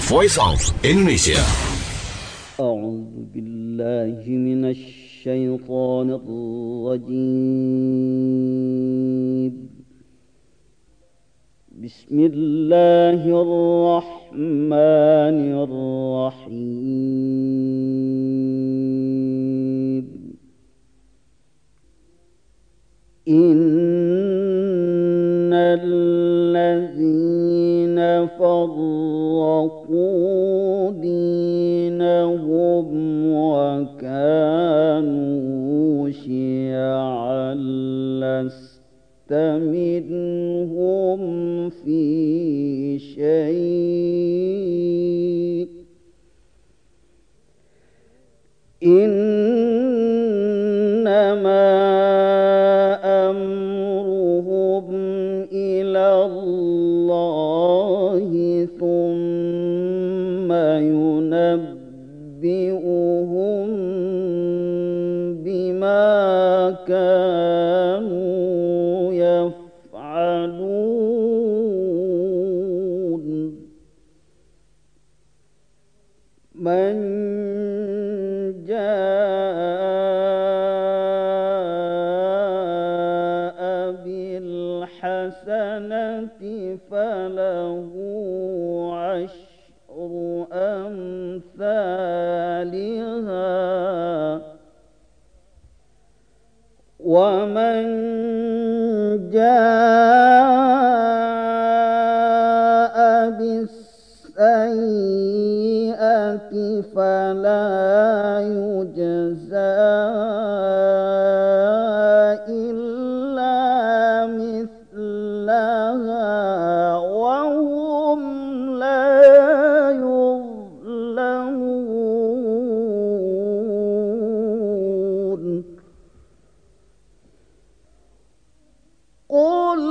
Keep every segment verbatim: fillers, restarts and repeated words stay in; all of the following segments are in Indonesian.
Voice of Indonesia. أعوذ بالله من الشيطان الرجيم. بسم الله الرحمن الرحيم. إن الذين فرقوا دينهم وكانوا شيعا لست منهم في شيء إنما أمرهم إلى الله ثم ينبئهم بما كانوا يفعلون. من جاء بالحسنة فله عشر أمثالها ومن جاء بالسيئة فلا يجزى إلا مثلها وهم لا يظلمون. قل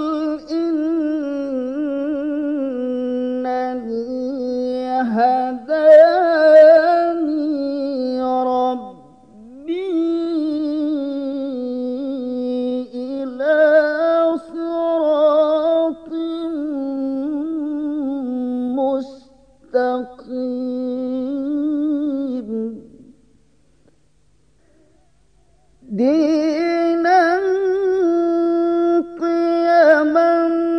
إنني هداني ربي إلى صراط مستقيم دينا قيما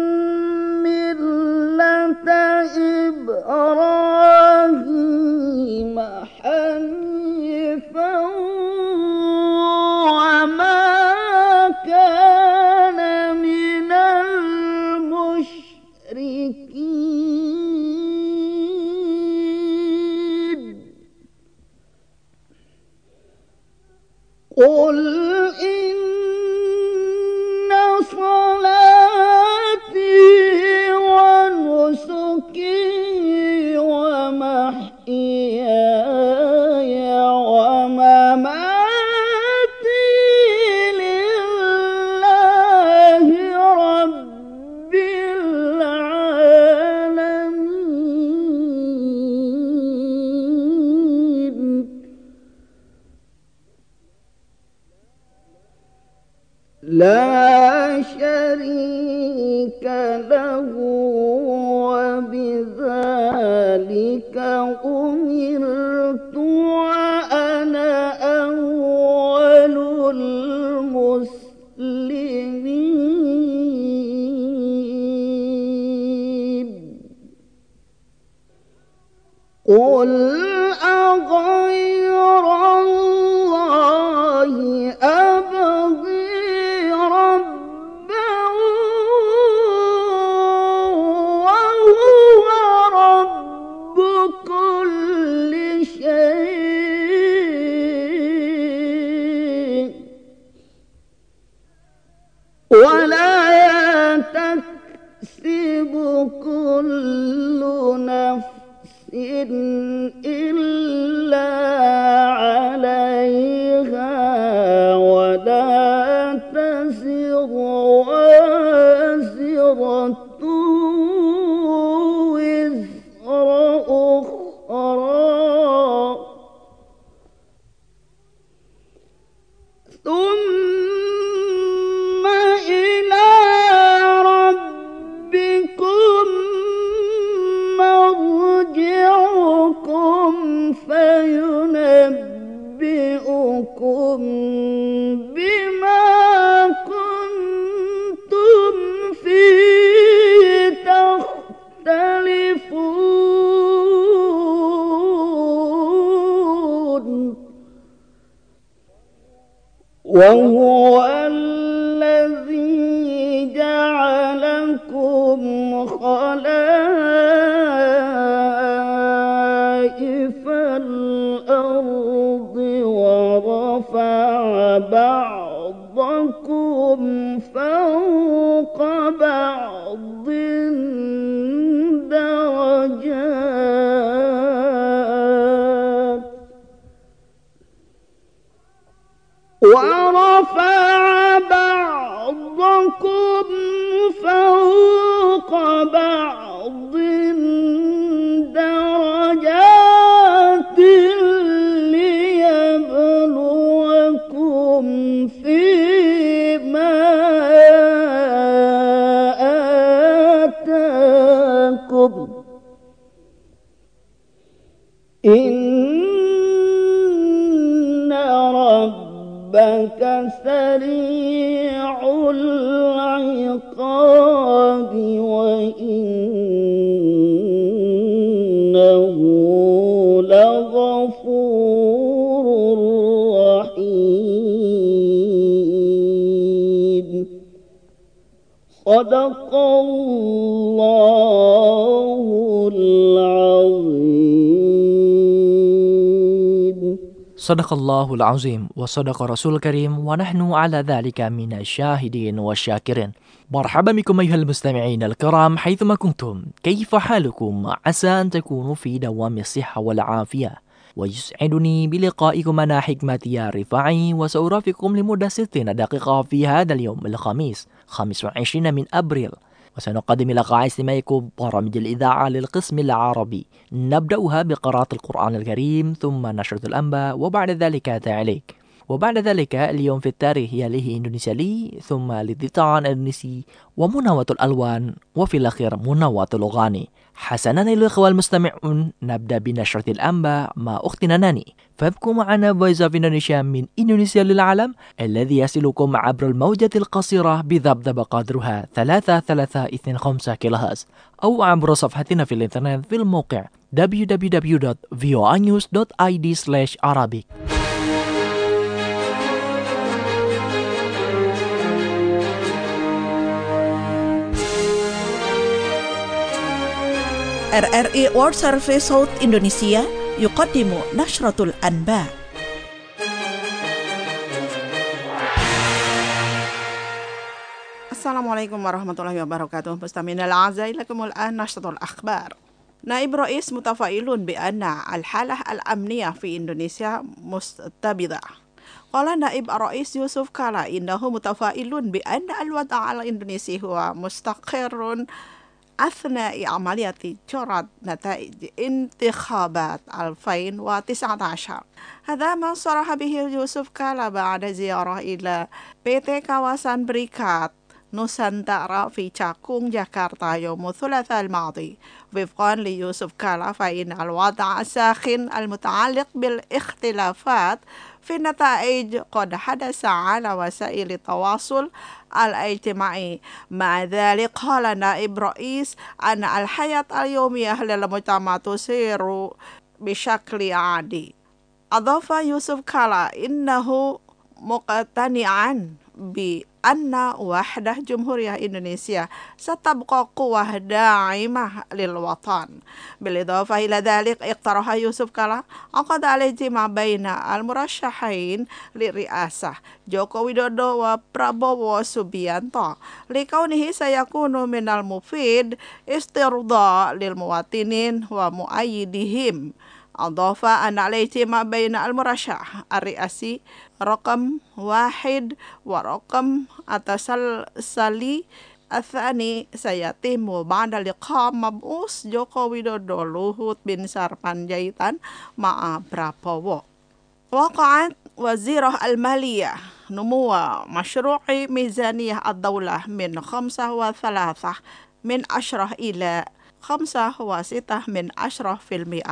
ملة إبراهيم حنيفا وما كان من المشركين. قل إن صلاتي ونسكي ومحياي ومماتي لله رب العالمين لا شريك له وبذلك أمرت وأنا أول المسلمين. قل أغير الله أبغي ربا وهو رب كل شيء ولا تكسب كل نفس إلا عليها ولا تزر وازرة وزر أخرى ثم إلى ربكم مرجعكم وهو الذي جعلكم خلائف الأرض ورفع بعضكم فوق بعض درجات ورفع بعضكم فوق بعض درجات ليبلوكم فيما آتاكم إن ربك سريع العقاب وإنه لغفور رحيم. صدق الله العظيم. Sadaqallahul azim wa sadaqa rasul karim wa nahnu ala dhalika minasyahidin wa syakirin. Marhaban bikum ayyuhal mustami'in al-kiram haythuma kuntum. Kaifa halukum? Asa an takunu fi dawami as-sihha wal afiyah. Wa yus'iduni biliqa'ikum ana hikmati ya rifai wa sa'urafikum limudah sittina daqiqa fi hadha al-yawm al-khamis خمسة وعشرين من أبريل. وسنقدم لقاء استماعكم برامج الإذاعة للقسم العربي، نبدأها بقراءة القرآن الكريم ثم نشرة الأنباء وبعد ذلك تعليق، وبعد ذلك اليوم في التاريخ يليه إندونيسيا لي، ثم للديتان الإندونيسي ومناوة الألوان، وفي الأخير مناوة الأغاني. حسنا أيها الأخوة المستمعون، نبدأ بنشرة الأنباء مع أختنا ناني، فابقوا معنا Voice of Indonesia من إندونيسيا للعالم الذي يصلكم عبر الموجة القصيرة بذبذب قدرها ثلاثة ثلاثة اثنين خمسة كيلو هرتز أو عبر صفحتنا في الإنترنت في الموقع دبليو دبليو دبليو دوت فيو اي نيوز دوت اي دي سلاش arabic. R R I World Service صوت إندونيسيا يقدم نشرة الأنباء. Assalamualaikum warahmatullahi wabarakatuh. مستمعينا الأعزاء لكم الآن نشرة الأخبار. نائب رئيس متفائل بأن الحالة الأمنية في إندونيسيا مستبدة. قال نائب الرئيس يوسف كالا إنه متفائل بأن الوضع الإندونيسي هو مستقر أثناء عملية جرد نتائج انتخابات ألفين وتسعة عشر. هذا ما صرح به يوسف كالا بعد زيارة إلى بي تي kawasan Berikat نوسانتارا في Cakung جاكرتا يوم الثلاثاء الماضي. وفقا ليوسف كالا فإن الوضع الساخن المتعلق بالاختلافات في النتائج قد حدث على وسائل التواصل الاجتماعي. مع ذلك قال نائب رئيس أن الحياة اليومية للمجتمع تسير بشكل عادي. أضاف يوسف كالا إنه مقتنعا بأن وحدة جمهورية إندونيسيا ستبقى قوة داعمة للوطن. بالإضافة إلى ذلك اقترح يوسف كالا عقد الاجتماع بين المرشحين للرئاسة جوكو ويدودو وبرابوو سوبيانتو لكونه سيكون من المفيد استرضاء للمواطنين ومؤيدهم. أضاف أن الاجتماع بين المرشح الرئاسي رقم واحد ورقم التسلسلي الثاني سيتم بعد لقاء مبعوث جوكو ويدودو لوهوت بن ساربانجايتان مع برابوو. وقعت وزيرة المالية نمو مشروع ميزانية الدولة من خمسة وثلاثة من عشرة إلى خمسة وستة من عشرة في المئة.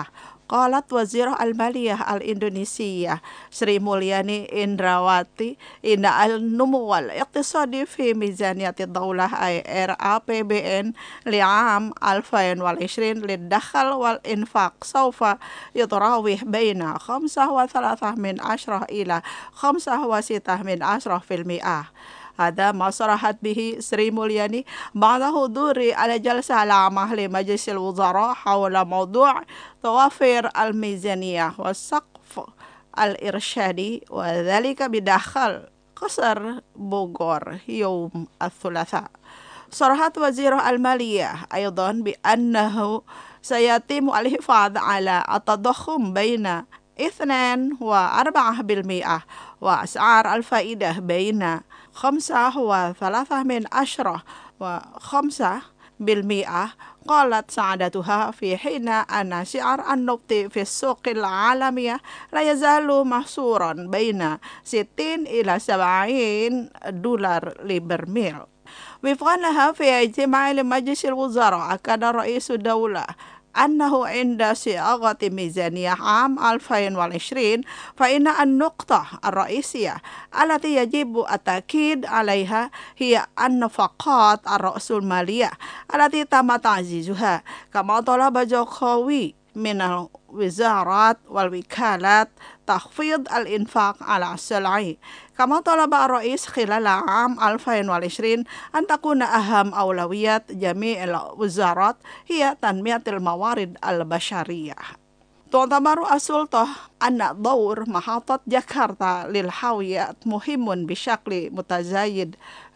Qalat Wazirah Al-Maliyah Al-Indonesia Sri Mulyani Indrawati inna al-numu wal iqtisadi fi mizaniyati daulah ay R A P B N li'am ألفين وعشرين للدخل والإنفاق سوف يتراوح بين خمسة وثلاثة من عشرة إلى خمسة وستة من عشرة في المئة. هذا ما صرحت به سري مولياني بعد حضور على جلسة العامة لمجلس الوزراء حول موضوع توافير الميزانية والسقف الإرشادي وذلك بداخل قصر بوغور يوم الثلاثاء. صرحت وزير المالية أيضا بأنه سيتم الحفاظ على التضخم بين اثنين وأربعة بالمئة وأسعار الفائدة بين خمسة وثلاثة من عشرة وخمسة بالمئة. قالت سعادتها في حين أن سعر النفط في السوق العالمية لا يزال محصورا بين ستين إلى سبعين دولار لبرميل. وفقا لها في اجتماع لمجلس الوزراء أكد رئيس الدولة أنه عند صياغة ميزانية عام ألفين وعشرين فإن النقطة الرئيسية التي يجب التأكيد عليها هي النفقات الرأسمالية التي تم تعزيزها، كما طلب جوكووي من الوزارات والوكالات تخفيض الإنفاق على السلع. كما طلب الرئيس خلال عام ألفين وعشرين أن تكون أهم أولويات جميع الوزارات هي تنمية الموارد البشرية. تعتبر السلطة أن دور محطة جاكرتا للحاويات مهم بشكل متزايد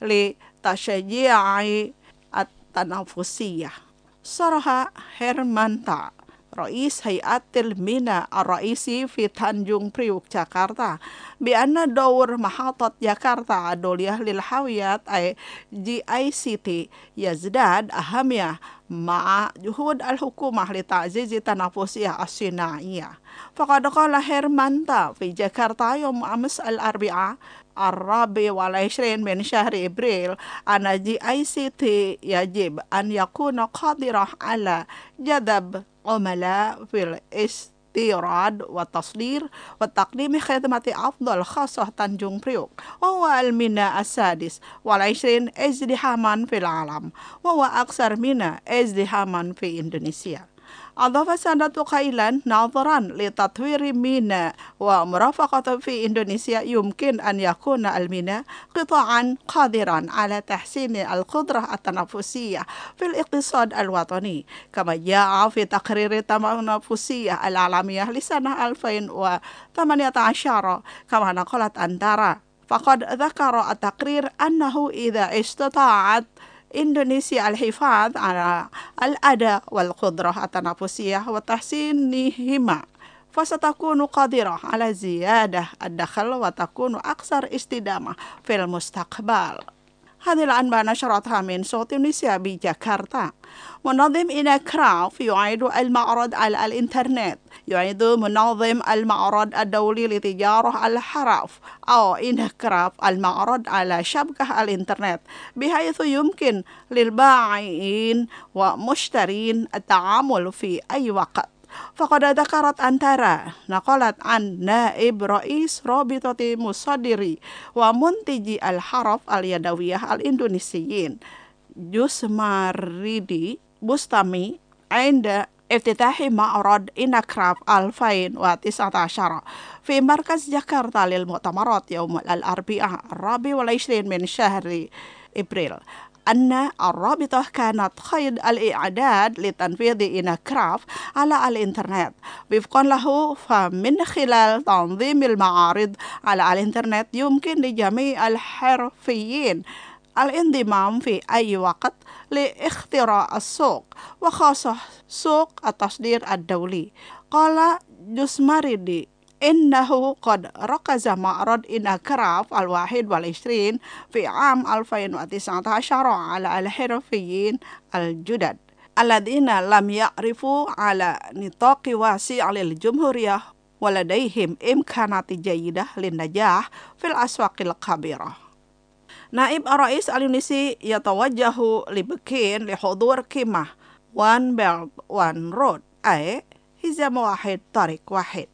لتشجيع التنافسية. صرح هيرمانتا رئيس هيئة الميناء الرئيسي في تانجung Priok جاكرتا بأن دور محطة جاكرتا الدولية للحاويات أي جي آي سي تي يزداد أهمية مع جهود الحكومة لتعزيز التنافسية الصناعية. فقد قال هيرمانتا في جاكرتا يوم أمس الأربعاء الرابع والعشرين من شهر إبريل أن جي آي سي تي يجب أن يكون قادرا على جذب عملاء في الاستيراد والتصدير وتقديم خدمة أفضل خاصة تانجung Priok، وهو الميناء السادس والعشرين ازدحاما في العالم، وهو أكثر ميناء ازدحاما في إندونيسيا. أضاف سادته قائلا نظرا لتطوير ميناء ومرافقة في إندونيسيا يمكن أن يكون الميناء قطاعا قادرا على تحسين القدرة التنافسية في الاقتصاد الوطني، كما جاء في تقرير التنافسية العالمية لسنة ألفين وثمانية عشر كما نقلت أنتارا. فقد ذكر التقرير أنه إذا استطاعت إندونيسيا الحفاظ على الأداء والقدرة التنافسية وتحسينهما فستكون قادرة على زيادة الدخل وتكون أكثر استدامة في المستقبل. هذه الأنباء نشرتها من صوت إندونيسيا بجاكرتا. منظم إنكراف يعيد المعرض على الإنترنت. يعيد منظم المعرض الدولي لتجارة الحرف أو إنكراف المعرض على شبكة الإنترنت بحيث يمكن للبائعين ومشترين التعامل في أي وقت. فقد ذكرت أنتارا نقلت عن نائب رئيس رابطة مصدري ومنتجي الحرف اليدوية الإندونيسيين جسماريدي بوستامي عند افتتاح معرض إنكراف ألفين وتسعة عشر في مركز جاكرتا للمؤتمرات يوم الأربعاء الرابع والعشرين من شهر إبريل أن الرابطة كانت قيد الإعداد لتنفيذ إنكراف على الإنترنت. وفقا له فمن خلال تنظيم المعارض على الإنترنت يمكن لجميع الحرفيين الانضمام في أي وقت لاختراع السوق وخاصة سوق التصدير الدولي. قال جسماريدي إنه قد ركز معرض إنكراف الواحد والعشرين في عام ألفين وتسعة عشر على الحرفيين الجدد الذين لم يعرفوا على نطاق واسع للجمهورية ولديهم إمكانات جيدة للنجاح في الأسواق الكبيرة. نائب الرئيس الإندونيسي يتوجه لبكين لحضور قمة One Belt One Road أي hizam wahid tariq wahid.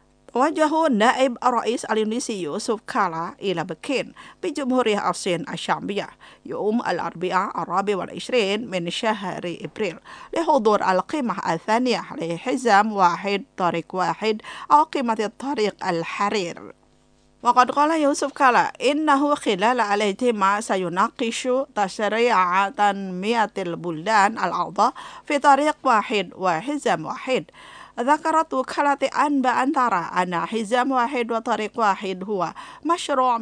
وجه نائب الرئيس الإندونيسي يوسف كالا إلى بكين بجمهورية الصين الشعبية يوم الأربعاء الرابع والعشرين من شهر إبريل لحضور القمة الثانية لحزام واحد طريق واحد أو قمة الطريق الحرير. وقد قال يوسف كالا إنه خلال الاجتماع سيناقش تشريع تنمية البلدان الأعضاء في طريق واحد وحزام واحد. ذكرت وكالة أنباء أنتارا أن حزام واحد وطريق واحد هو مشروع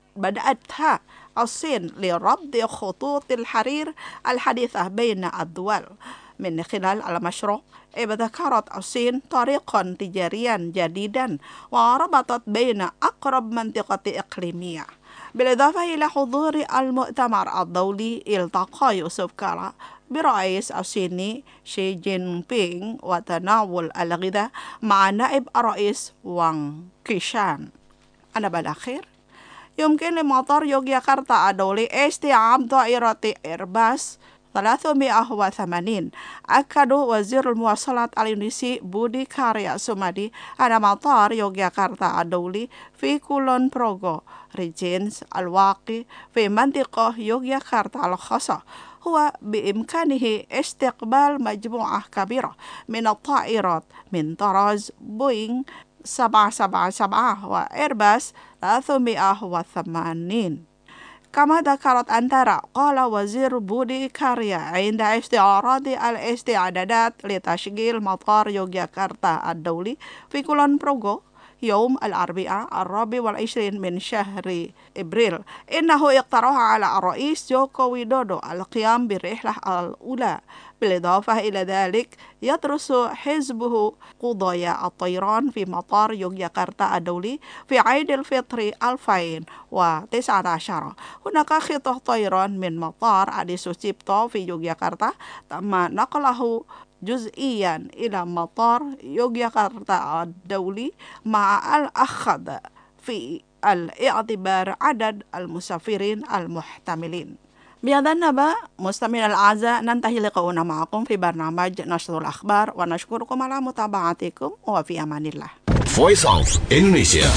بدأتها الصين لربط خطوط الحرير الحديثة بين الدول. من خلال المشروع ابتكرت الصين طريقا تجاريا جديدا وربطت بين أقرب منطقة إقليمية. بالإضافة إلى حضور المؤتمر الدولي، التقى يوسف كالا برئيس الصيني شي جين بينغ وتناول الغداء مع نائب الرئيس وانغ كيشان. أنا بالأخير يمكن لمطار يوغياكارتا الدولي استيعاب طائرة إيرباص ثلاثمائة وثمانين. أكد وزير المواصلات الإندونيسي بودي كاريا سومادي أن مطار يوغياكارتا الدولي في كولون بروغو ريجينس الواقع في منطقة يوغياكارتا الخاصة هو بإمكانه استقبال مجموعة كبيرة من الطائرات من طراز بوينغ سبعمائة وسبعة وسبعين وإيرباص ثلاثمائة وثمانين. كما ذكرت أنتارا، قال وزير بودي كاريا عند استعراض الاستعدادات لتشغيل مطار يوغياكارتا الدولي في كولون بروغو يوم الأربعاء الرابع والعشرين من شهر إبريل، إنه اقترح على الرئيس جوكو ويدودو القيام بالرحلة الأولى. بالإضافة إلى ذلك يدرس حزبه قضايا الطيران في مطار يوغياكارتا الدولي في عيد الفطر ألفين وتسعة عشر. هناك خطة طيران من مطار أدي سوسيبتو في يوغياكارتا تم نقله جزئيا إلى مطار يوغياكارتا الدولي مع الأخذ في الاعتبار عدد المسافرين المحتملين. بهذا النبأ مستمعينا الأعزاء ننتهي لقاؤنا معكم في برنامج نشر الأخبار ونشكركم على متابعتكم وفي أمان الله. Voice of Indonesia.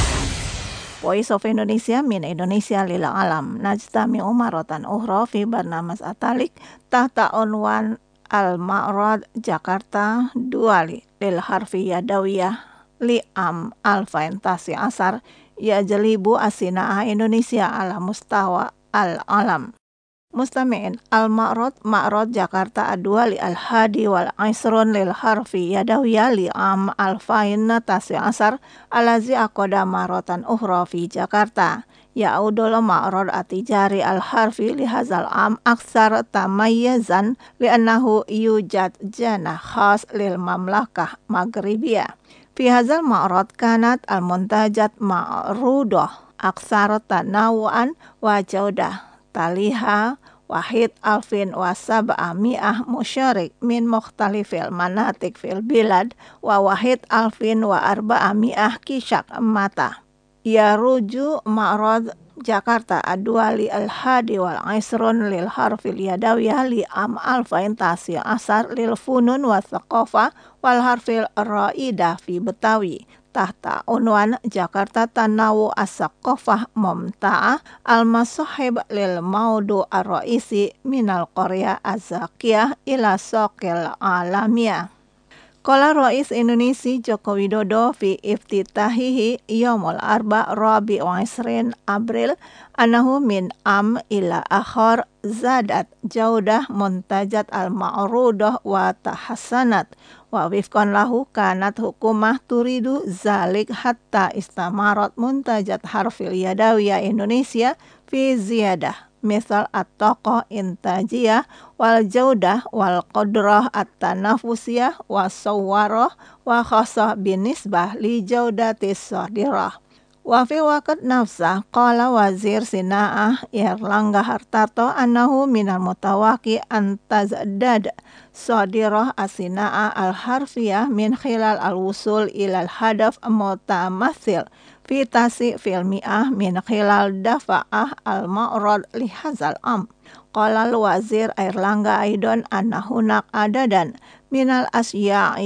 Voice of Indonesia min Indonesia lil alam. Najtami umaratan ukhra fi barnamas atalik tahta unwan Al-Ma'rad Jakarta Duali lil harfi yadawiyah li am alfain tasi asar ya jelibu asina'ah Indonesia ala mustawa al-alam. Mustami'in Al-Ma'rad Ma'rad Jakarta Duali al-hadi wal aisrun lil harfi yadawiyah li am alfain tasi asar alazi akoda marotan ukhra fi Jakarta. Ya'udul ma'rad atijari al-harfi li hazal am aksar tamayyazan li'annahu yujad jana khas lil mamlakah maghribiyah. Fi hazal ma'rad kanat al-muntajat ma'rudah aksar tanawuan wa jaudah taliha wahid alfin wa sab'a mi'ah musyarik min mukhtalifil manatik fil bilad wa wahid alfin wa arba'a mi'ah kisyak mata. Ya ruju Ma'rad Jakarta Duali al-hadi wal aisrun lil harfil yadawiyah li am alfain tasi asar lil funun wa thaqafa wal harfil ra'idah fi Betawi tahta unwan Jakarta tanawu as-saqafah mumta'ah al-masahib lil maudu ar-ra'isi minal Korea az-zakiyah ila saqil alamiyah. Qala Rais Indonesia Joko Widodo fi iftitahihi yaumul arba rabi wa isrin April anahu min am ila akhar zadat jaudah muntajat al-ma'rudah wa tahassanat wa wifqan lahu kanat hukumah turidu zalik hatta istamarat muntajat harfil yadawiyah Indonesia fi ziyadah misal at-taqah intajiyah wal jaudah wal qadrah at-tanafusiyah wa sawwarah wa khasah binisbah li jaudatis sadirah. Wa fi waqt nafsah qala wazir sina'ah Erlangga Hartarto annahu minal mutawaqi an tazdad sadirah as-sina'ah al-harfiyah min khilal al-wusul ilal hadaf mutamathil fi tasi fil mi'ah min khilal dafa'ah al-ma'rad li hazal am. Qala al-wazir Erlangga aidon anna hunak adadan minal asya'i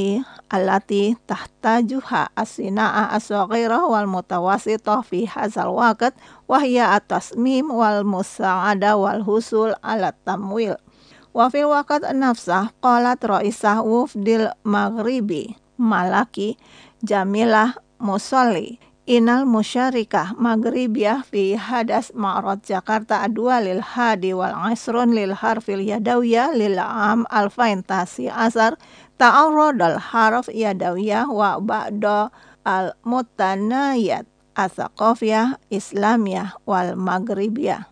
allati tahtajuha as-sina'a as-saghirah wal mutawassithah fi hadzal waqt wa hiya at-tasmim wal musa'ada wal husul ala tamwil. Wa fil waqt nafsah qalat ra'isah wufdil maghribi Malaki Jamilah Musalli Inal musyarikah maghribiyah fi hadas ma'rad Jakarta adwa lil hadi wal asrun lil harfil yadawiyah lil am alfain tasi asar ta'arrad al harf yadawiyah wa ba'da al mutanayat asaqafiyah islamiyah wal maghribiyah.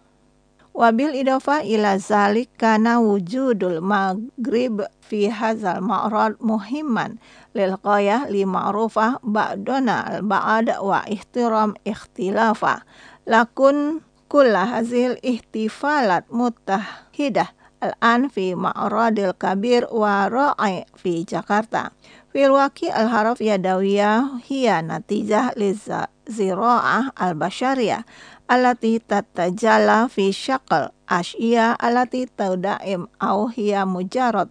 Wabil idofa ila zalik kana wujudul maghrib fi hazal ma'rad muhimman lil qayah li ma'rufah ba'dona al ba'ad wa ihtiram ikhtilafa lakun kulla hazil ihtifalat mutahidah al-an fi ma'radil kabir wa ra'i fi Jakarta fil waqi al-haraf yadawiyah hiya natijah lizira'ah al-bashariyah allati tatajalla fi syaqal ashiya allati taudaim au hiya mujarrad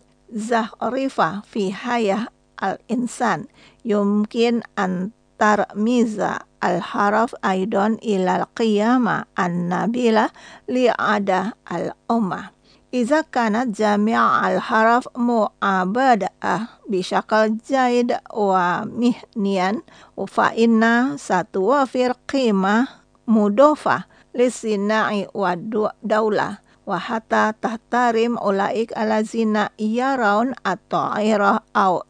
zahrifa fi hayah al-insan yumkin an tarmiza al-haraf aidan ilal qiyamah an-nabila li'adah al-ummah. Iza kanat jami'a al-haraf mu'abada'ah bisyakal jaid wa mihnian fa inna satuwafir qimah mudofah lisina'i wa daulah wa hatta tahtarim ulaik alazina yaraun atau airah au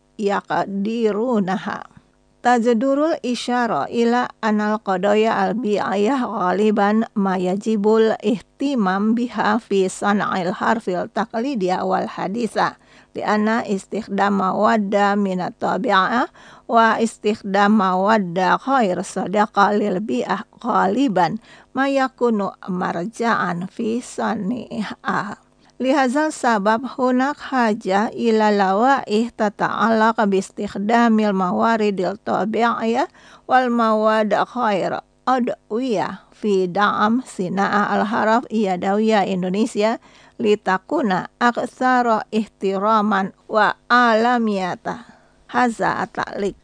yaqdirunaha. Tajdurul isyara ila anal qadaya al-bi'ayah ghaliban ma yajibul ihtimam biha fi sana'il harfil taqlidiyah wal haditha lianna istikhdama wadda minat tabi'ah wa istikhdama wadda khair sadaqa lil bi'ah ghaliban ma yakunu marja'an fi sani'ah. Lihazal sabab hunak haja ila lawaih tata'alaq bistikhdamil mawaridil tabi'iyah wal mawad khair adwiyah fi da'am sina'a al-haraf iyadawiyah Indonesia litakuna aktsara ihtiraman wa alamiyata. Haza at-ta'liq.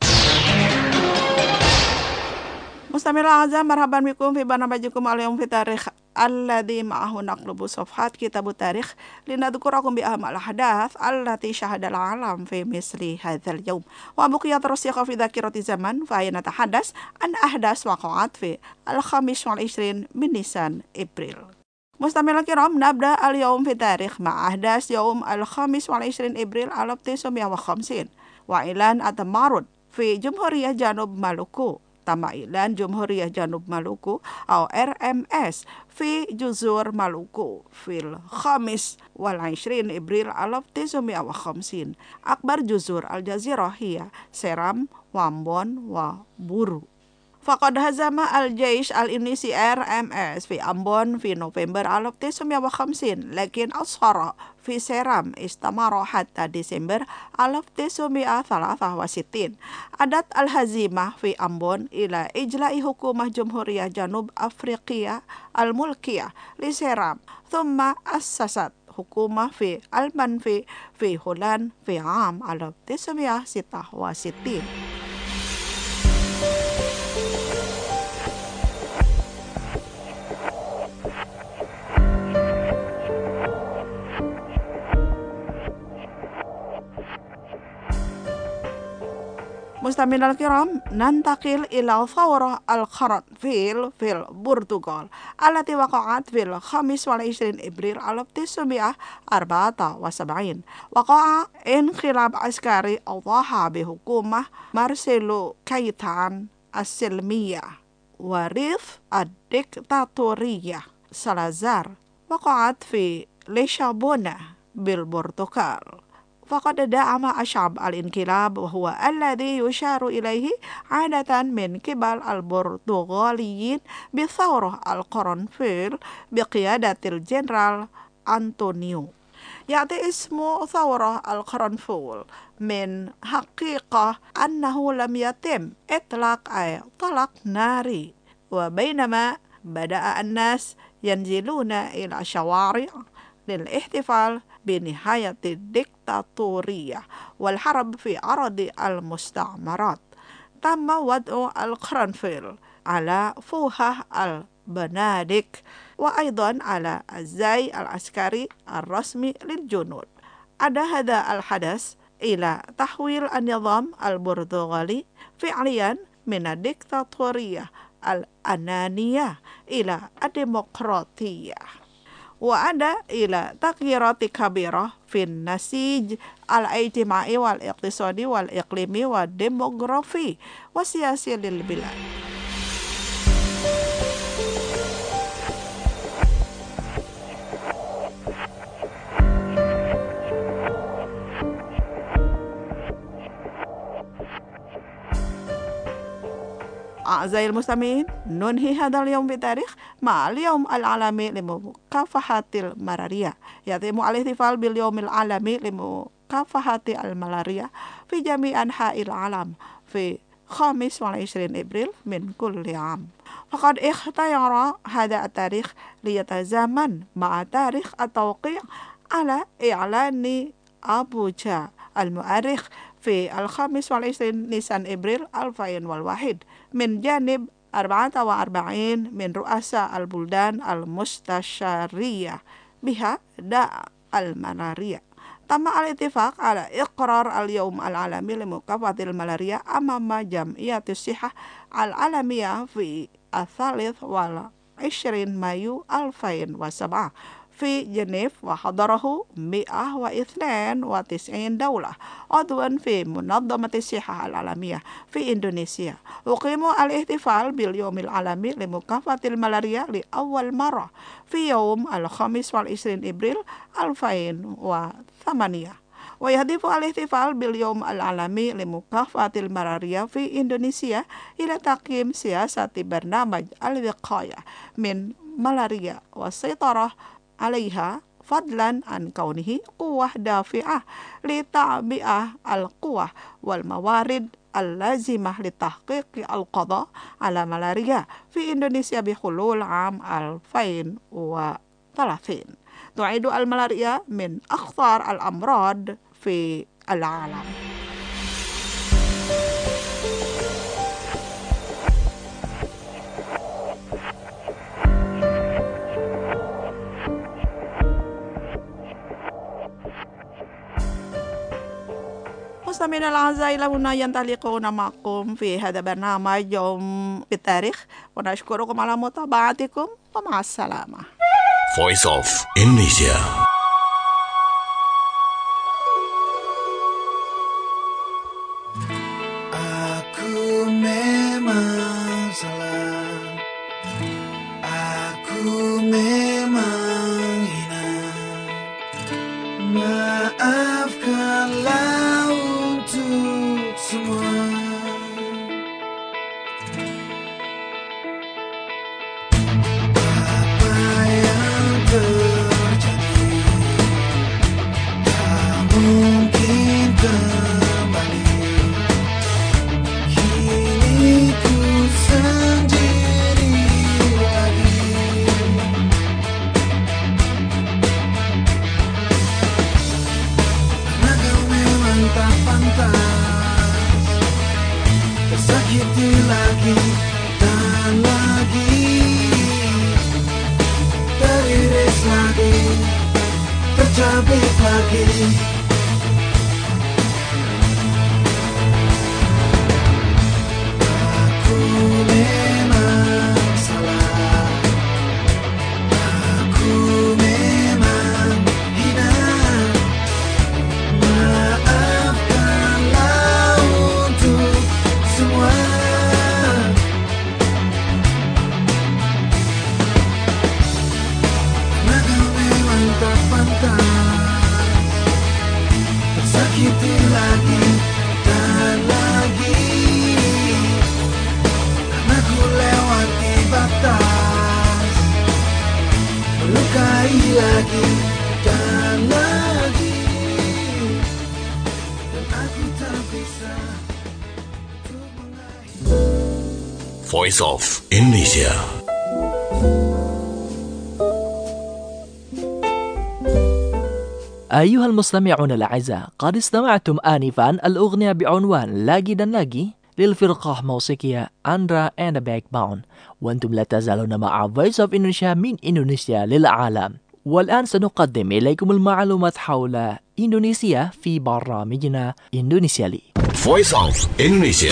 Mustamila azam marhaban bikum fi barnabajikum al-yawm fi tarikh alladhi ma'ahu naqlubu safhat kitabut tarikh linadhkurakum bi ahmal ahdath allati syahadal alam fi misli hadzal yawm wa buqiyat rasikha fi dhakirati zaman fa ayna tahadas an ahdas waqa'at fi al-khamis wal ishrin min Nisan April. Mustamila kiram nabda al-yawm fi tarikh ma'ahdas yawm al-khamis wal ishrin April alaf tis'mi'a wa khamsin wa ilan at-tamarud fi Jumhuriyah Janub Maluku Tamailan Jumhuriyah Janub Maluku atau R M S fi Juzur Maluku fil Khamis wal Ishrin April alaf tis'mi'a wa khamsin akbar Juzur Al Jazirah hiya Seram wa Ambon wa Buru. Faqad hazama al-Jaish al-Indonesia R M S fi Ambon fi November alaf tis'mi'a wa khamsin lakin ashara fi Seram istamara hatta Desember alaf tis'mi'a thalatha wa sittin. Adat al-hazimah fi Ambon ila ijla'i hukumah Jumhuriyah Janub Afriqiyah al-Mulkiyah li Seram thumma assasat hukumah fi al-Manfi fi Hulan fi am alaf tis'mi'a sittah wa sittin. Mustamina al-kiram nantakil ila thawrah al-qarat fil fil Portugal alati waqa'at fil khamis wal ishrin April alaf tis'mi'a arba'ata wa sab'in waqa'a inqilab askari awdaha bihukumah Marcelo Kaitan as-silmiyah warith ad-diktatoriyah Salazar waqa'at fi Lishabona bil Portugal. فقد دعم الشعب الانقلاب وهو الذي يشار إليه عادة من قبل البرتغاليين بثورة القرنفل بقيادة الجنرال أنطونيو. يأتي اسم ثورة القرنفل من حقيقة أنه لم يتم إطلاق أي طلق ناري وبينما بدأ الناس ينزلون إلى الشوارع للاحتفال بنهاية الدكتاتورية والحرب في أراضي المستعمرات. تم وضع القرنفل على فوهة البنادق وأيضا على الزي العسكري الرسمي للجنود. أدى هذا الحدث إلى تحويل النظام البرتغالي فعليا من الدكتاتورية الأنانية إلى الديمقراطية، وأدى إلى تغييرات كبيرة في النسيج الاجتماعي والاقتصادي والإقليمي والديموغرافي والسياسي للبلاد. أعزائي المستمعين، ننهي هذا اليوم بتاريخ مع اليوم العالمي لمكافحة الملاريا. يتم الاحتفال باليوم العالمي لمكافحة الملاريا في جميع أنحاء العالم في خامس وعشرين إبريل من كل عام. فقد اختير هذا التاريخ ليتزامن مع تاريخ التوقيع على إعلان أبوجا المؤرخ في الخامس والعشرين نيسان إبريل ألفين وواحد من جانب أربعة وأربعين من رؤساء البلدان المستشارية بها داء الملاريا. تم الاتفاق على إقرار اليوم العالمي لمكافحة الملاريا أمام جمعية الصحة العالمية في الثالث والعشرين مايو ألفين وسبعة في جنيف، وحضره مئة واثنين وتسعين دولة عضوا في منظمة الصحة العالمية. في إندونيسيا أقيم الاحتفال باليوم العالمي لمكافحة الملاريا لأول مرة في يوم الخامس والعشرين إبريل ألفين وثمانية. ويهدف الاحتفال باليوم العالمي لمكافحة الملاريا في إندونيسيا إلى تقييم سياسة برنامج الوقاية من ملاريا والسيطرة عليها، فضلا عن كونه قوة دافعة لتعبئة القوى والموارد اللازمة لتحقيق القضاء على ملاريا في إندونيسيا بحلول عام ألفين وثلاثين. تعد الملاريا من أخطر الأمراض في العالم. مستمعينا الأعزاء، لنا ينطلقون معكم في هذا برنامج يوم بالتاريخ، ونشكركم على متابعتكم ومع السلامة. Voice of Indonesia. Aku memang salah, aku memang hina. Maafkanlah untuk semua. Apa yang terjadi tak mungkin kembali. Kini ku sendiri lagi. Karena kau memang tak pantas tersakiti lagi dan lagi, teriris lagi, tercabik lagi. Aku memang salah, aku memang hina. Maafkanlah untuk semua. Karena kau memang tak pantas tersakiti lagi dan lagi. Karena ku lewati batas, melukai lagi dan lagi, dan aku tak bisa untuk mengakhiri. Voice of Indonesia. أيها المستمعون الأعزاء، قد استمعتم آنفا الأغنية بعنوان لاجي dan lagi للفرقة موسيقية أندرا and the Backbone. وأنتم لا تزالون مع Voice of Indonesia من إندونيسيا للعالم. والآن سنقدم إليكم المعلومات حول إندونيسيا في برنامجنا إندونيسيا لي. Voice of Indonesia.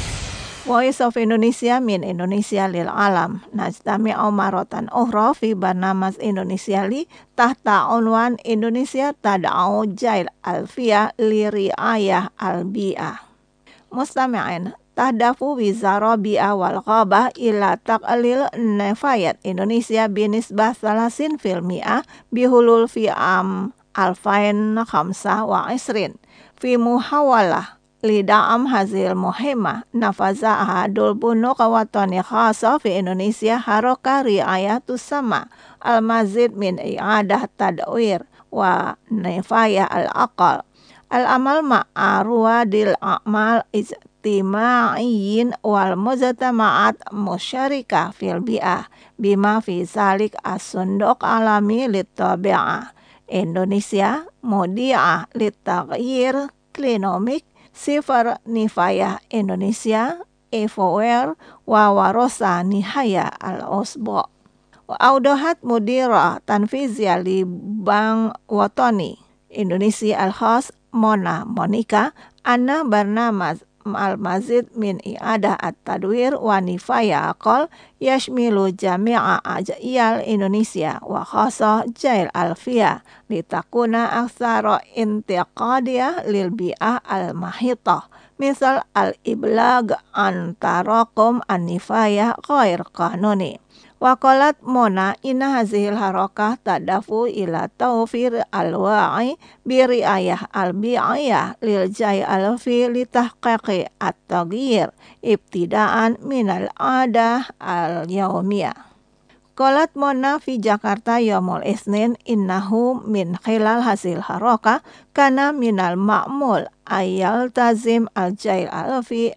Voice of Indonesia min Indonesia lil alam. Najtami'u maratan ukhra fi barnamas Indonesia li tahta unwan Indonesia tad'u jail alfiyah li riayah al-bi'ah. Mustami'in tahdafu wizara bi'ah wal ghabah ila taqlil nefayat Indonesia binisbah salasin fil mi'ah bihulul fi am alfain khamsah wa isrin fi muhawalah lida'am hazil muhimah nafaza ahadul bunu kawatoni khasa fi Indonesia haroka riayatus sama al-mazid min i'adah tadwir wa nifayah al-aqal al-amal ma'arwadil a'mal ijtima'iyyin wal mujtama'at musyarikah fil bi'ah bima fi zalik as-sunduk alami lit-tabi'ah Indonesia mudi'ah lit-taghyir klinomik Sifar Nifayah Indonesia Evower wa Warosa Nihaya al-Osbo wa Audohat Mudira Tanfizia li Bang Watoni Indonesia al-Khas Mona Monika Anna Barnamaz al-Mazid min i'adah at-tadwir wa nifaya aqal yashmilu jami'a ajiyal Indonesia wa khasa jail alfiyah litakuna aktsara intiqadiyah lil bi'ah al-mahitah misal al-iblag antarakum an-nifayah ghair qanuni. Waqalat Mona inna hazihil harakah tadafu ila tawfir al-wa'i biriayah al-bi'ayah lil jay al-fi litahqiqi at-taghyir ibtidaan minal adah al-yawmiyah. Qalat Mona fi Jakarta yaumul isnin innahu min khilal hasil harakah kana minal ma'mul ayyal tazim al-jay al-fi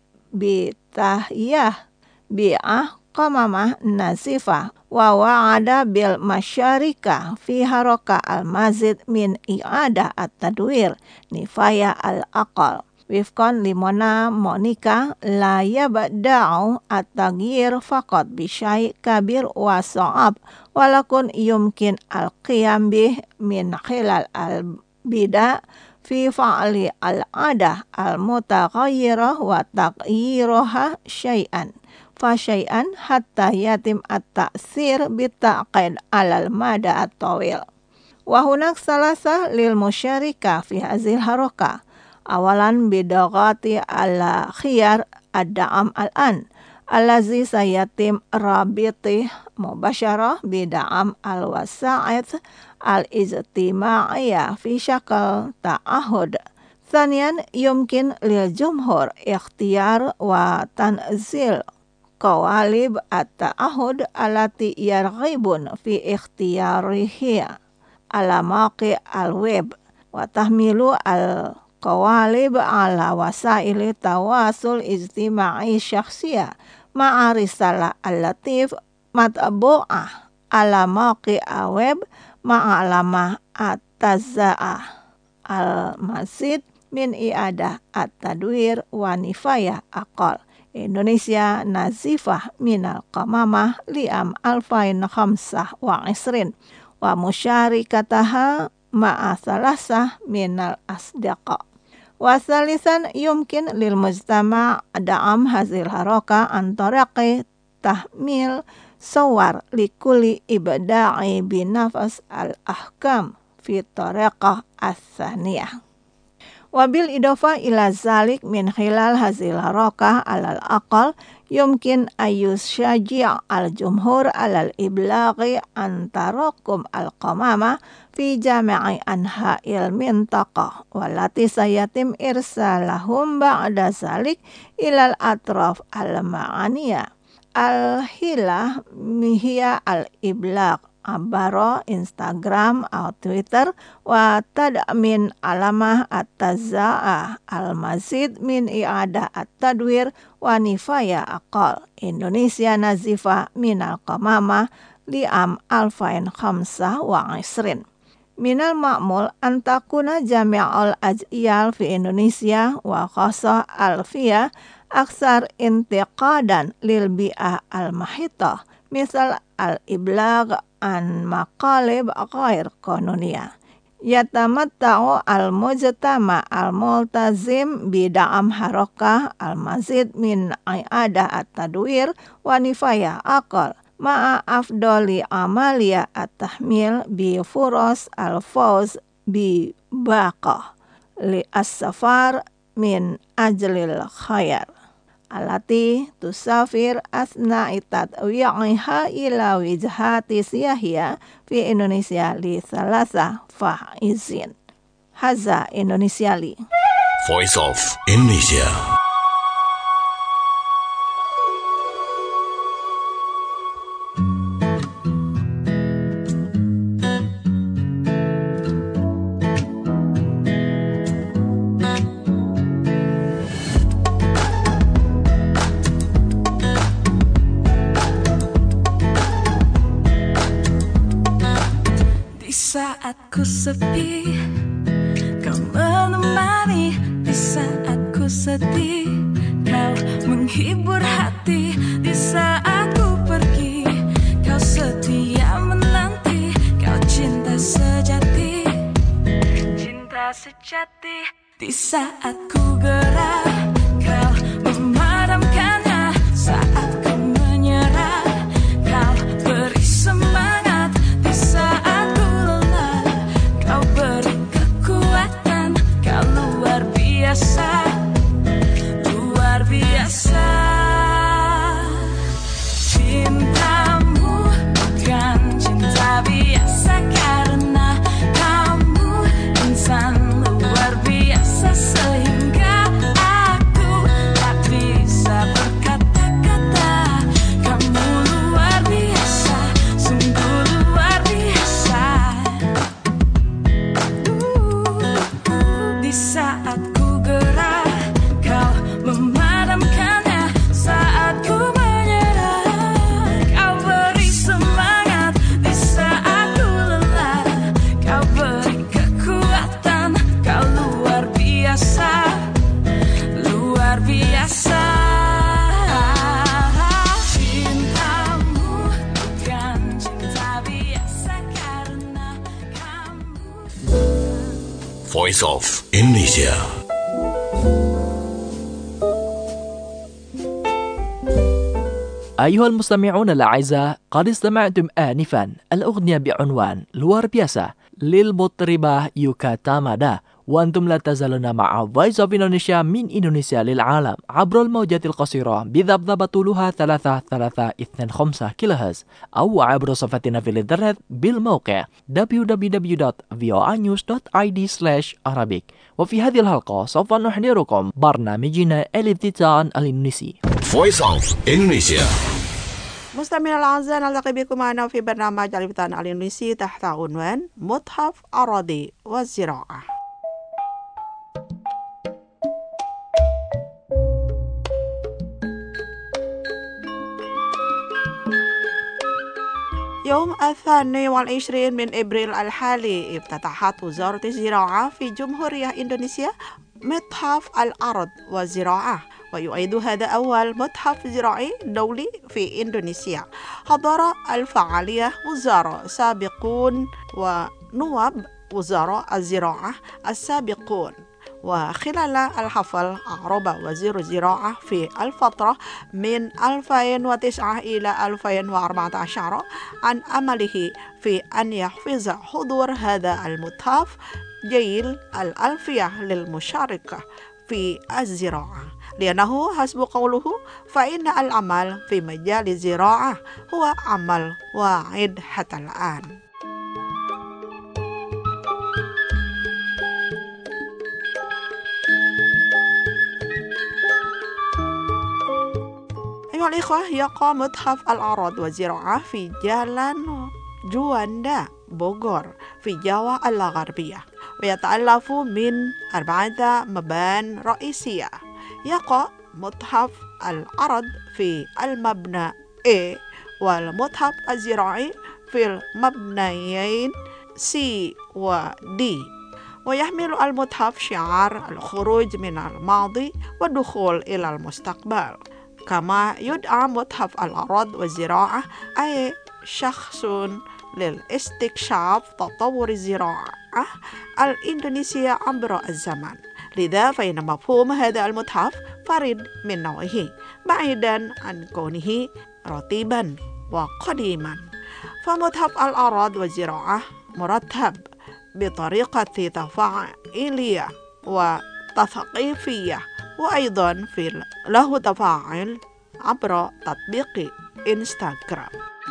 bitahiyah bi'ah qamamah nasifah wa wa'ada bil masyarika fi haraka al-mazid min i'adah at-tadwir nifaya al-aqal wifqan limona monika la yabda'u at-taghyir faqat bisyai kabir wa sa'ab walakun yumkin al-qiyam bih min khilal al-bida fi fa'li al-adah al-mutaghayyirah wa taghyiraha syai'an fasyai'an hatta yatim at-ta'sir bitaqid alal mada at-tawil. Wa hunak salasah lil musyarika fi hazil harakah. Awalan bidagati ala khiyar ad-da'am al-an allazi sayatim rabitih mubasyarah bida'am al-wasa'id al-ijtima'iyah fi syakal ta'ahud. Thaniyan yumkin lil jumhur ikhtiyar wa tanzil qawalib at-ta'ahud alati yarghibun fi ikhtiyarihi ala maqi al-web wa tahmilu al-qawalib ala wasaili tawasul ijtima'i syakhsiyah ma'a risalah al-latif matbu'ah ala maqi al-web ma'a alamah at-tazza'ah al-mazid min i'adah at-tadwir wa nifayah aqal. Indonesia nazifah minal qamamah liam alfain khamsah wa isrin wa musyarikataha ma'a salasah minal asdaqa. Wa salisan yumkin lil mujtama' da'am hazil haraka antaraqi tahmil sawar likuli ibda'i binafas al-ahkam fi tariqah as-saniyah. Wabil idofa ila zalik min khilal hazil harakah alal aqal yumkin ayus syaji' al jumhur alal iblaghi antarakum al qamama fi jami'i anha'il mintaqah walati sayatim irsalahum ba'da zalik ilal atraf al ma'aniyah al hilah mihiya al iblag abaro Instagram atau Twitter wa tad'min alamah at-tazza'ah al-mazid min i'adah at-tadwir wa nifaya aqal. Indonesia nazifah min al-qamamah li'am alfain khamsah wa isrin. Minal ma'mul antakuna jami'al aj'iyal fi Indonesia wa khasa alfiyah aksar intiqadan lil bi'ah al-mahitah misal al-iblag an maqalib ghair qanuniyah. Yatamatta'u al-mujtama al-multazim bida'am harakah al-mazid min i'adah at-tadwir wa nifayah aqal ma'a afdoli amalia at-tahmil bi furos al-fawz bi baqah li as-safar min ajlil khayar alati tusafir asna tatwi'iha ila wijhati siyahiyah fi Indonesia li thalatha faizin. Haza Indonesia li. Voice of Indonesia. Saat ku sepi, kau menemani. Di saat ku sedih, kau menghibur hati. Di saat ku pergi, kau setia menanti. Kau cinta sejati, cinta sejati. Di saat ku gerah, kau memadamkannya. Saat ku menyerah, kau beri semangat. Di saat luar biasa, cintamu bukan cinta biasa karena kamu insan luar biasa sehingga aku tak bisa berkata-kata. Kamu luar biasa, sungguh luar biasa. uh, Di saat Voice of Indonesia. أيها المستمعون الأعزاء، قد استمعتم آنفا الأغنية بعنوان luar biasa للمطربة يوكا تامادا، وأنتم لا تزالون مع Voice of Indonesia من إندونيسيا للعالم عبر الموجات القصيرة بذبذبة طولها ثلاثة ثلاثة اثنان خمسة كيلو هرتز أو عبر صفحتنا في الإنترنت بالموقع دبليو دبليو دبليو دوت فوي نيوز دوت آي دي سلاش عربيك. وفي هذه الحلقة سوف نحضركم برنامجنا الافتتان الإندونيسي Voice of Indonesia. مستمعينا الأعزاء، نلتقي بكم معنا في برنامج الافتتان الإندونيسي تحت عنوان متحف أراضي والزراعة. يوم الثاني والعشرين من إبريل الحالي افتتحت وزارة الزراعة في جمهورية إندونيسيا متحف الأرض والزراعة، ويعد هذا أول متحف زراعي دولي في إندونيسيا. حضر الفعالية وزراء سابقون ونواب وزراء الزراعة السابقون. وخلال الحفل أعرب وزير الزراعة في الفترة من ألفين وتسعة إلى ألفين وأربعة عشر عن أمله في أن يحفز حضور هذا المتحف جيل الألفية للمشاركة في الزراعة، لأنه حسب قوله فإن العمل في مجال الزراعة هو عمل واعد حتى الآن. أيها الإخوة، يقع متحف الأراضي والزراعة في جالان جواندا بوغور في جاوا الغربية، ويتألف من أربعة مبان رئيسية. يقع متحف الأرض في المبنى A، والمتحف الزراعي في المبنيين C و D. ويحمل المتحف شعار الخروج من الماضي والدخول إلى المستقبل. كما يدعى متحف الأراضي والزراعة أي شخص للاستكشاف تطور الزراعة الإندونيسية عبر الزمن. لذا فإن مفهوم هذا المتحف فريد من نوعه بعيدا عن كونه رتيبا وقديما. فمتحف الأراضي والزراعة مرتب بطريقة تفاعلية وتثقيفية، وأيضا في له تفاعل عبر تطبيق إنستغرام.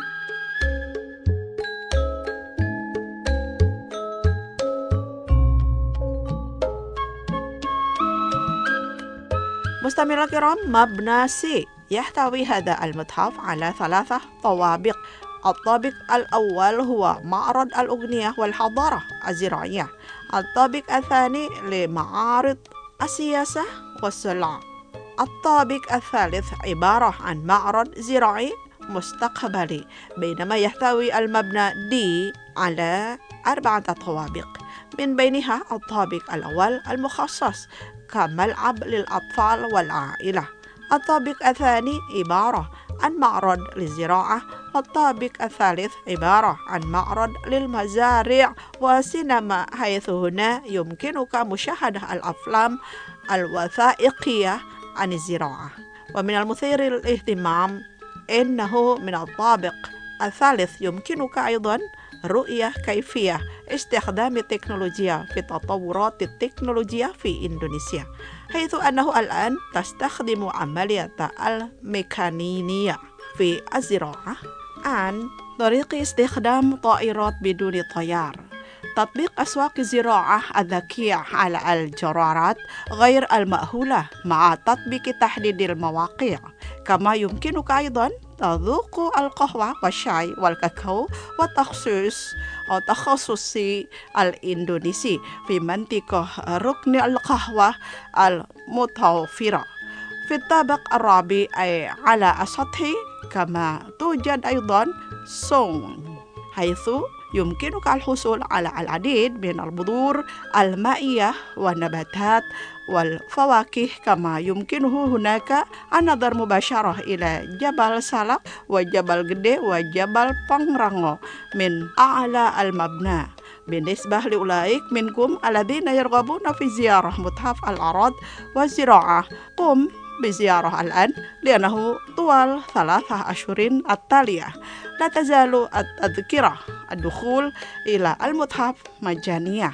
مستمعينا الكرام، مبنى سي يحتوي هذا المتحف على ثلاثة طوابق. الطابق الأول هو معرض الأغنية والحضارة الزراعية. الطابق الثاني لمعارض السياسة والسلع. الطابق الثالث عبارة عن معرض زراعي مستقبلي. بينما يحتوي المبنى دي على أربعة طوابق، من بينها الطابق الأول المخصص كملعب للأطفال والعائلة. الطابق الثاني عبارة عن معرض للزراعة. والطابق الثالث عبارة عن معرض للمزارع وسينما، حيث هنا يمكنك مشاهدة الأفلام الوثائقية عن الزراعة. ومن المثير للاهتمام إنه من الطابق الثالث يمكنك أيضا رؤية كيفية استخدام التكنولوجيا في تطورات التكنولوجيا في إندونيسيا، حيث أنه الآن تستخدم عملية الميكانيكية في الزراعة عن طريق استخدام طائرات بدون طيار. تطبيق أسواق الزراعة الذكية على الجرارات غير المأهولة مع تطبيق تحديد المواقع. كما يمكنك أيضا تذوق القهوة والشاي والكاكاو والتخصص أو تخصصي الإندونيسي في منطقة ركن القهوة المتوفرة في الطابق الرابع أي على السطح. كما توجد أيضا سون، حيث يمكنك الحصول على العديد من البذور المائية والنباتات والفواكه. كما يمكنه هناك النظر مباشرة إلى جبل سالك وجبل جدي وجبل بانغرانغو من أعلى المبنى. بالنسبة لأولئك منكم الذين يرغبون في زيارة متحف الأراضي والزراعة، قم بزيارة الآن، لأنه طوال ثلاثة أشهر التالية لا تزال التذكرة الدخول إلى المتحف مجانية.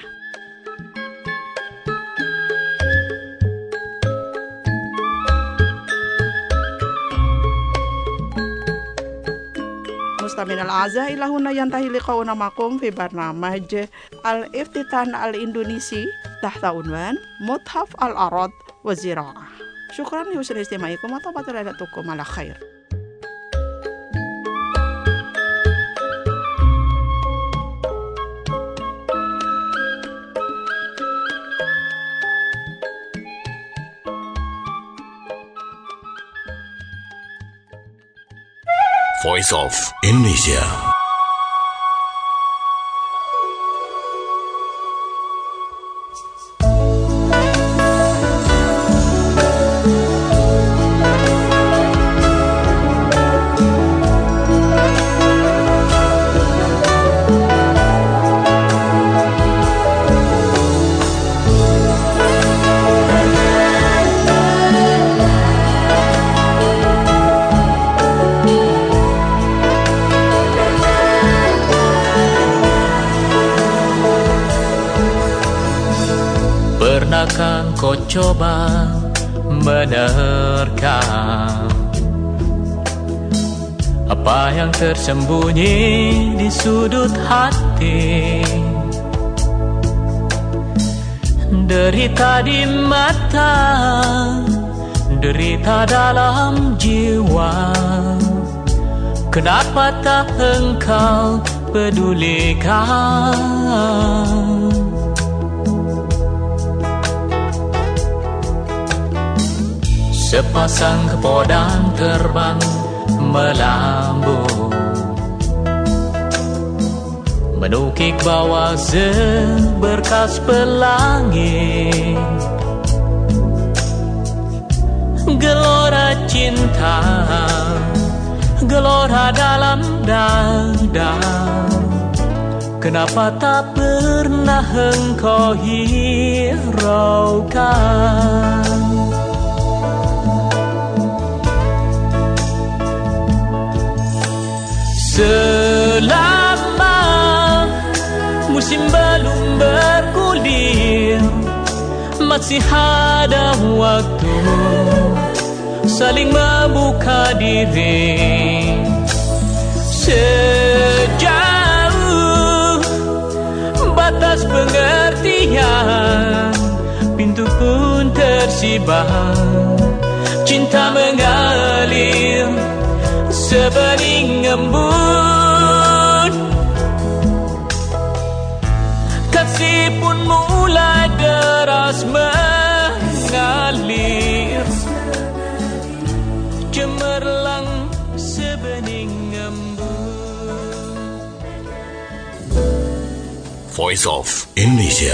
مستمعينا الأعزاء، إلى هنا ينتهي لقاؤنا معكم في برنامج الافتتان الإندونيسي تحت عنوان متحف الأراضي والزراعة. شكرا لحسن استماعكم وطابت ليلتكم على خير. Voice of Indonesia. Pernahkah kau coba menerkam apa yang tersembunyi di sudut hati? Derita di mata, derita dalam jiwa. Kenapa tak engkau pedulikan? Sepasang kepodang terbang melambung menukik bawah seberkas pelangi. Gelora cinta, gelora dalam dada, kenapa tak pernah engkau hiraukan? Selama musim belum bergulir, masih ada waktu saling membuka diri. Sejauh batas pengertian, pintu pun tersibak, cinta mengalir sebening embun, kasih pun mulai deras mengalir, cemerlang sebening embun. Voice of Indonesia.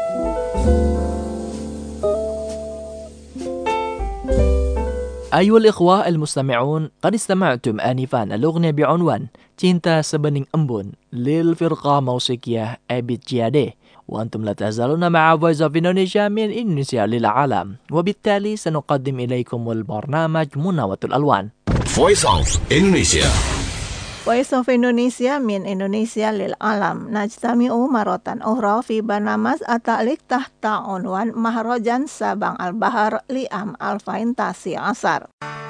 أيها الإخوة المستمعون، قد استمعتم آنفا الأغنية بعنوان cinta sebening embun للفرقة موسيقية أبيت جيادي، وأنتم لا تزالون مع Voice of Indonesia من إندونيسيا للعالم، وبالتالي سنقدم إليكم البرنامج مناوة الألوان. Voice of Indonesia. Voice of Indonesia min Indonesia lil alam. Najtami'u maratan ukhra fi barnamas ata'lik tahta unwan Maharajan Sabang al-Bahar li'am alfain tasi asar.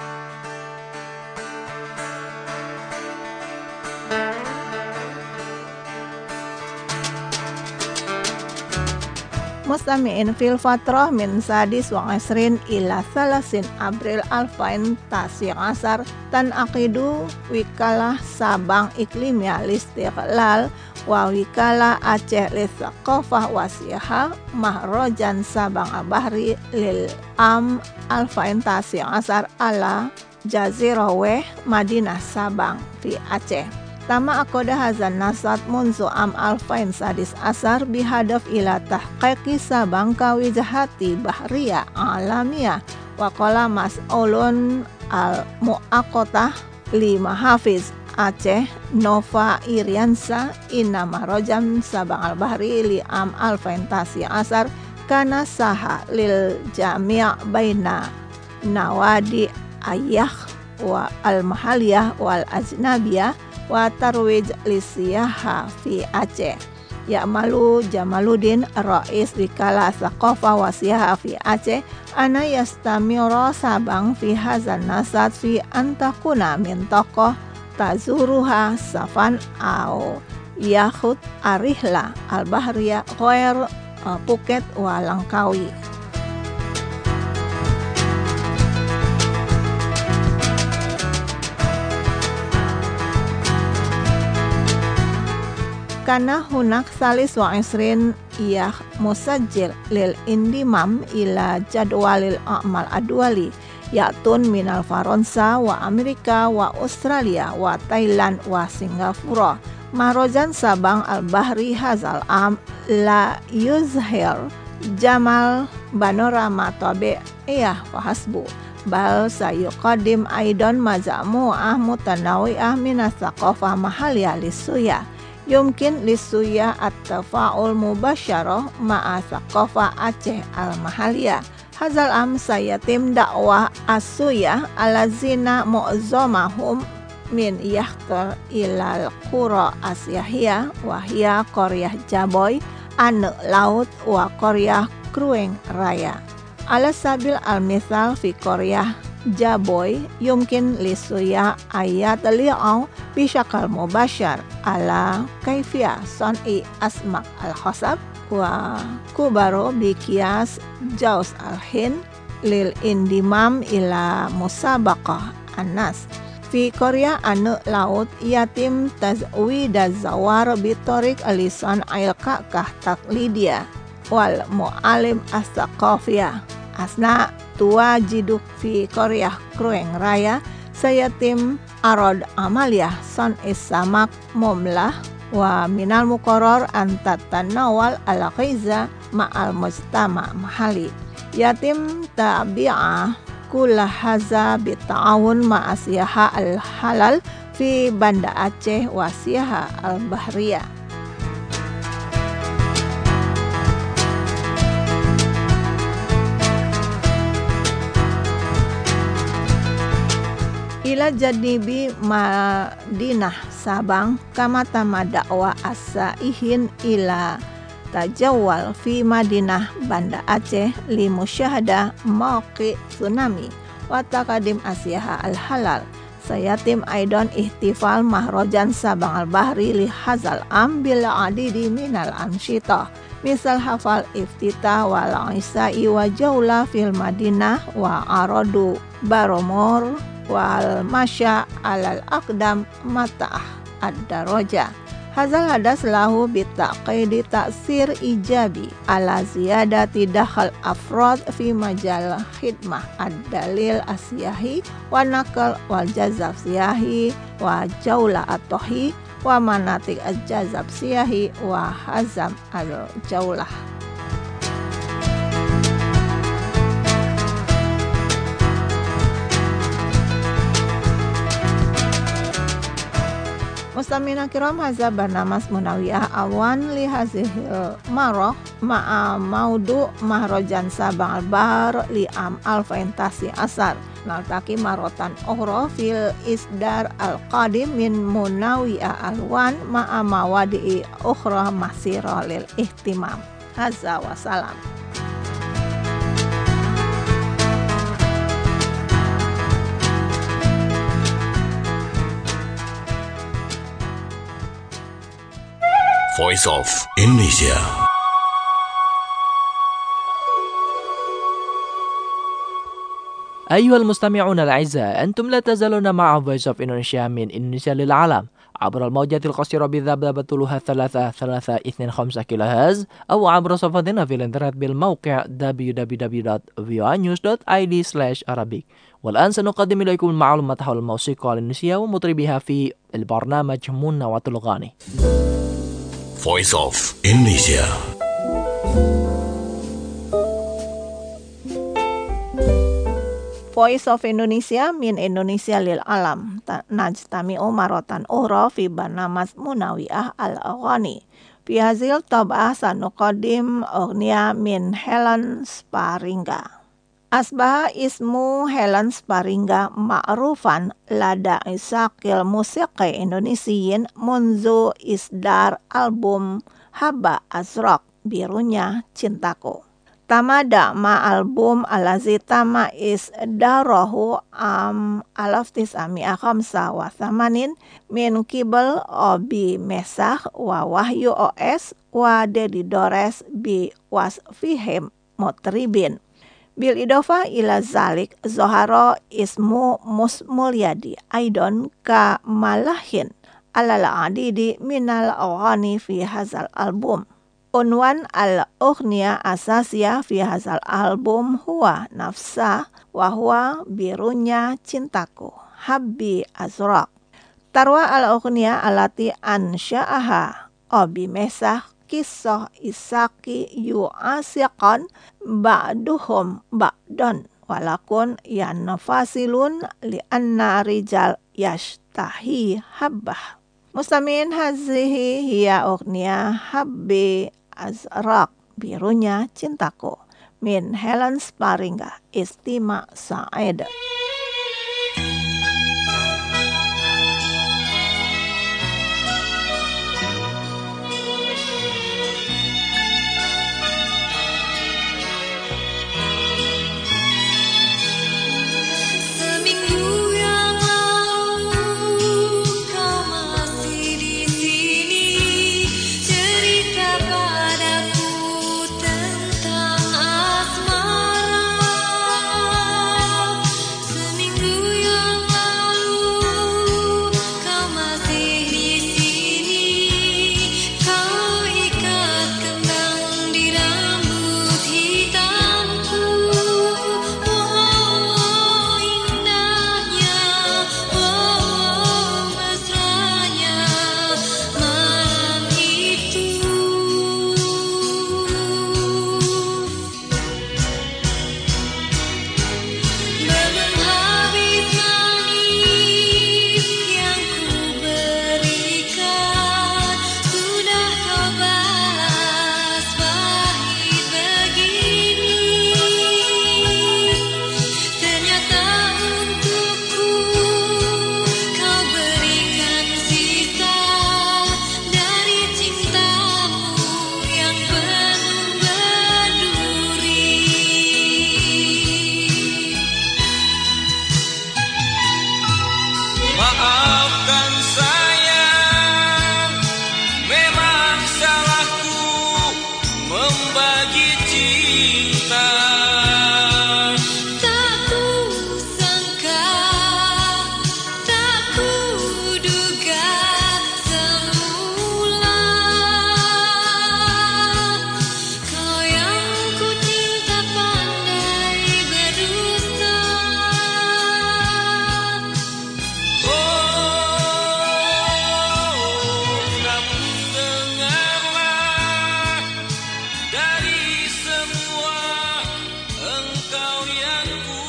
Mustami'in fil fatrah min sadis wa asrin ila salasin April alfain tasi asar tan aqidu wikalah Sabang iklimnya listiqlal wa wikalah Aceh lisaqafah wasiha Maharajan Sabang al-Bahri lil am alfain tasi asar ala Jaziraweh Madinah Sabang fi Aceh. Tama akoda hazan nasat munzu am alfain sadis asar bihadaf ila tahqiqi Sabang kawijahati bahriya alamiya wa qala mas'ulun al mu'aqotah lima hafiz Aceh Nova Iriansa inna Maharajan Sabang al-Bahri li am alfain tasi asar kana saha lil jami' baina nawadi ayah wa al-mahaliyah wal ajnabiyah wa tarwij lisiyaha fi Aceh. Ya'malu Jamaluddin Rais Wikala Saqafah wa Siyaha fi Aceh ana yastamira Sabang fi hazan nasat fi antakuna min tokoh tazuruha safan au yakhud arihla al-bahriya ghair uh, Phuket wa Langkawi. Karena hunak salis wa isrin iyah musajjil lil indimam ila jadwalil a'mal adwali ya'tun minal Faransa wa Amerika wa Australia wa Thailand wa Singapura. Maharajan Sabang al-Bahri hazal am la yuzhir jamal panorama tabi'iyah wa hasbu bal sayuqadim aidan majamu'ah mutanawi'ah minas saqafah mahaliyah lisuya yumkin lisuya at-tafa'ul mubasyarah ma'a saqafah Aceh al-mahaliyah. Hazal am sayatim dakwah as-suyah alazina mu'zamahum min yahtar ilal qura asyahiyah wahya Koryah Jaboy Ane Laut wa Koryah Krueng Raya. Ala sabil al-misal fi Koryah Jaboy yumkin lisuya ayat li'au bisyakal mubasyar ala kaifiyah son'i asmak al-khosab wa kubaro bikias jaus al-hin lil indimam ila musabaqah anas. Fi Korea Ane Laut yatim tazwi dazawar bitorik alisan ail kakah taklidia wal mu'alim as-saqafiyah asna tua jiduk fi Korea Krueng Raya sayatim arod amaliyah son isamak mumlah wa minal muqarrar an tatanawal al-ghizza ma'al mujtama mahali. Yatim tabi'ah kula haza bita'awun ma'asiyaha al-halal fi Banda Aceh wa siyaha al-bahriyah. Ila jadibi Madinah Sabang kama tama dakwah as-saihin ila tajawal fi Madinah Banda Aceh li musyahada mauqi tsunami wa taqadim asyaha al-halal. Sayatim aidon ihtifal mahrojan Sabang al-Bahri li hazal am bil adidi minal ansyitah misal hafal iftitah wal isai wa jaula fil Madinah wa aradu baromor wal masya alal aqdam mata'ah ad-daraja. Hazal hadas lahu bitaqidi taksir ijabi ala ziyadati dakhal afrod fi majal khidmah ad-dalil asyahi wa nakal wal jazab siyahi wa jaula atohi wa manatik al-jazab siyahi wa hazam al-jaulah. Mustamina kiram hadza barnamas munawiyah awan li hazihil marah ma'a maudu mahrojan Sabang al-Bahr li am alfain tasi asar. Naltaki marotan ukhra fil isdar al-qadim min munawiyah alwan ma'a mawadi'i ukhra masira lil ihtimam. Hadza wa salam. Voice of Indonesia. أيها المستمعون الأعزاء، أنتم لا تزالون مع Voice of Indonesia من إندونيسيا للعالم عبر الموجات القصيرة بذبذبة طولها ثلاثة ثلاثة اثنين خمسة كيلو هرتز أو عبر صفحتنا في الإنترنت بالموقع دبليو دبليو دبليو دوت في او نيوز دوت اي دي سلاش عربيك. والآن سنقدم إليكم المعلومات حول الموسيقى الإندونيسية ومطربيها في البرنامج منوة الأغاني. Voice of Indonesia. Voice of Indonesia min Indonesia lil alam najtami umaratan ukhra fi barnamas munawiyah al-aghani. Fi hazil tab'ah sanuqaddim ughniya min Helen Sparingga. Asbaha ismu Helen Sparingga ma'rufan lada isaqil musiqi Indonesiyin munzu isdar album Haba Azraq birunya cintaku. Tamada ma album alazi tama isdarahu am alaf tis'ami'a khamsa wa thamanin min kibel obi mesah wa wahyu os wa dedi dores bi wasfihim mutribin. Bil idofa ila zalik zoharo ismu musmulyadi aidon ka malahin alal adidi minal aghani fi hazal album. Unwan al-ughniya asasiyah fi hazal album huwa nafsa wa huwa birunya cintaku habbi azraq. Tarwa al-ughniya alati ansha'aha obi mesah kisah isaki yu'asiqan ba'duhum ba'don walakun yanfasilun li'anna rijal yashtahi habbah. Mustamin hazihi hiya ughniya habbi azraq birunya cintaku min Helen Sparingga istima sa'id. kau yang ku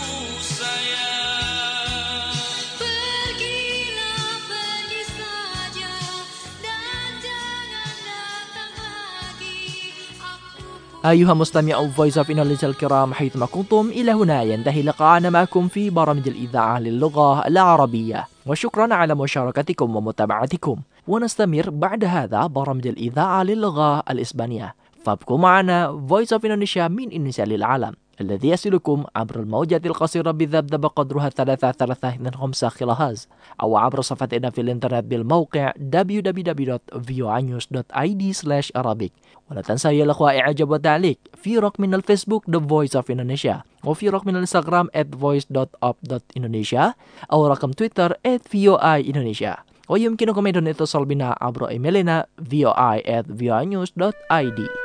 sayang. Pergilah, pergi saja, dan jangan datang lagi. Aku أيها مستمعو Voice of Indonesia الكرام حيثما كنتم، إلى هنا ينتهي لقاءنا معكم في برامج الإذاعة للغة العربية، وشكرا على مشاركتكم ومتابعتكم. ونستمر بعد هذا برامج الإذاعة للغة الإسبانية، فابقوا معنا Voice of Indonesia من إندونيسيا للعالم الذي يصلكم عبر الموجات القصيرة بذبذب قدرها ثلاثة ثلاثة اثنين خمسة كيلو هرتز، أو عبر صفحتنا في الإنترنت بالموقع دبليو دبليو دبليو دوت في او اي نيوز دوت اي دي سلاش أرابيك. ولا تنسى يا الأخوة إعجاب وتعليق في رقمنا الفيسبوك The Voice of Indonesia، وفي رقمنا الانستغرام at voice dot of dot indonesia، أو رقم تويتر at في او اي indonesia. ويمكنكم أيضا الاتصال بنا عبر إيميلنا في او اي at في او اي نيوز دوت اي دي.